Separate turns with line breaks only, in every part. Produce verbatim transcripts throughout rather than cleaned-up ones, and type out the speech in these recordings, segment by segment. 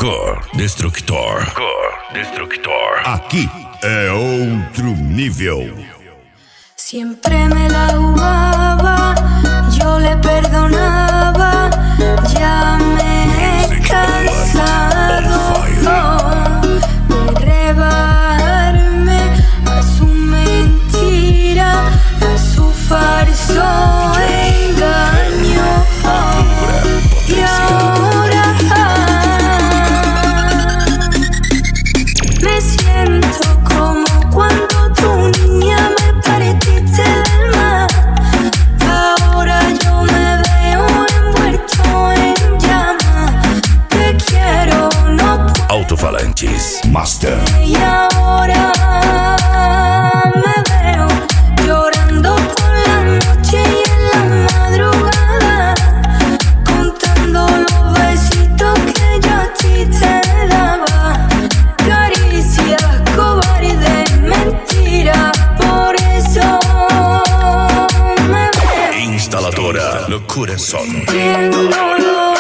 Cor Destructor. Cor Destructor.
Aqui é outro nível.
Siempre me la jugaba, yo le perdonaba, ya me he cansado de rebajarme a su mentira, a su falso engaño. Y ahora me siento como cuando tu niña me partiste el alma. Ahora yo me veo envuelto en llamas. Te quiero, no puedo.
Alto-falantes Master.
Y ahora me veo llorando por la noche y en la madrugada, contando los besitos que yo a ti te daba. Caricias, cobarde, mentira, por eso me veo
Instaladora Le Corazón.
sintiéndolo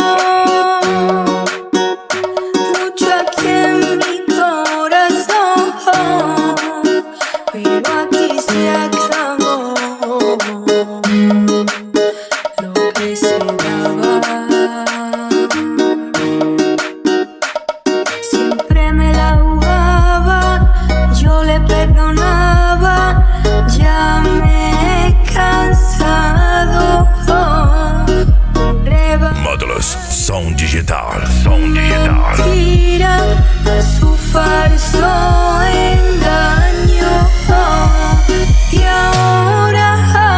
mucho aquí en mi corazón, pero aquí se acabó lo que se daba. Siempre me la jugaba, yo le perdonaba, ya me he cansado de rebajar.
Módulos Som Digital. Som Digital.
Mentira, a su falso engaño. Y ahora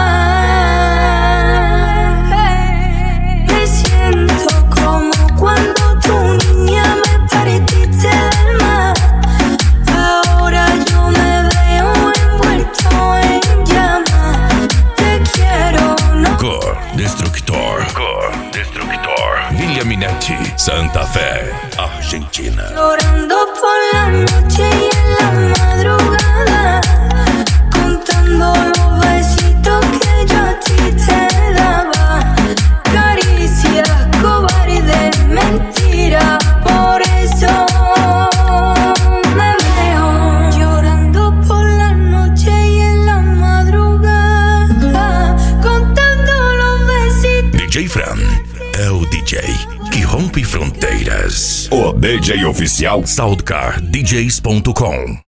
me siento como cuando tu niña me partiste el alma. Ahora yo me veo envuelto en llamas. Te quiero, no.
Cor Destructor. Cor Destructor. Villa Minetti, Santa Fe, Argentina.
Llorando por la noche y en la madrugada, contando los besitos que yo a ti te daba. Caricias, cobarde, mentira, por eso me veo llorando por la noche y en la madrugada, contando los besitos.
D J Fran é o D J que rompe fronteiras.
O D J oficial
Soundcar D Js ponto com